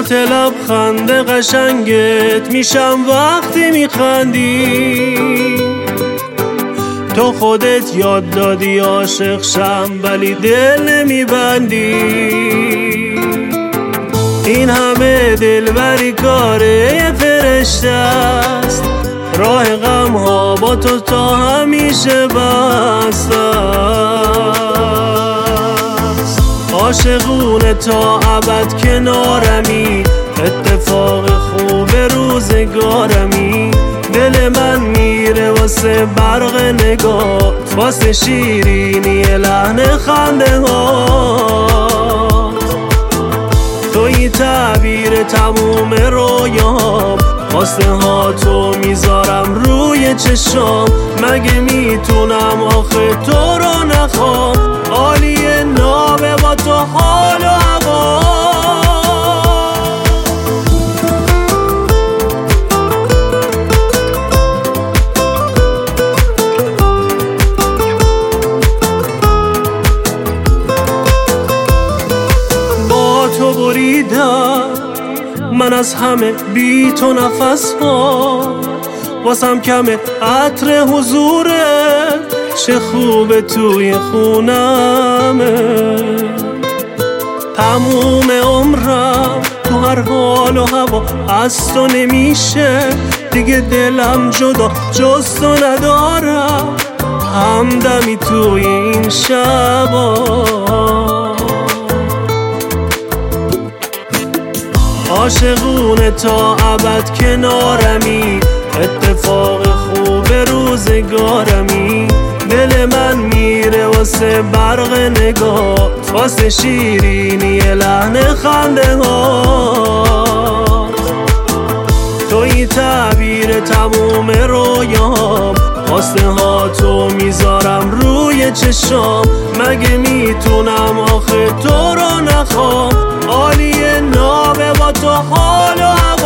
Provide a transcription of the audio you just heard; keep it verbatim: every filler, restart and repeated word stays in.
ذات لبخند قشنگت میشم وقتی میخندی. تو خودت یاد دادی عاشق شم ولی دل نمیبندی. این همه دلبری کاره یه فرشته است، راه غم ها با تو تا همیشه بسته است. عاشقونه تا ابد کنارمی، اتفاق خوب روزگارمی. دل من میره واسه برق نگاه، واسه شیرینی لحن خنده ها. توی تعبیر تموم رویام، واسه ها تو میذارم روی چشام. مگه میتونم آخه تو رو نخوام؟ عالیه نابه با تو حال و هوا. تو بریدم من از همه بی تو نفس ها، واسم کمه عطر حضوره، چه خوبه توی خونمه. تموم عمرم تو هر حال و هوا از تو نمیشه دیگه، دلم جدا جز تو ندارم. همدمی توی این شبا، عاشقونه تا ابد کنارمی، اتفاق خوب روزگارمی. دل من میره واسه برق نگاه، واسه شیرینی لحن خنده ها. توی تعبیر تموم رویام، واسه ها تو میذارم روی چشام. مگه میتونم آخه تو رو نخوام؟ عالیه نابه با تو حال و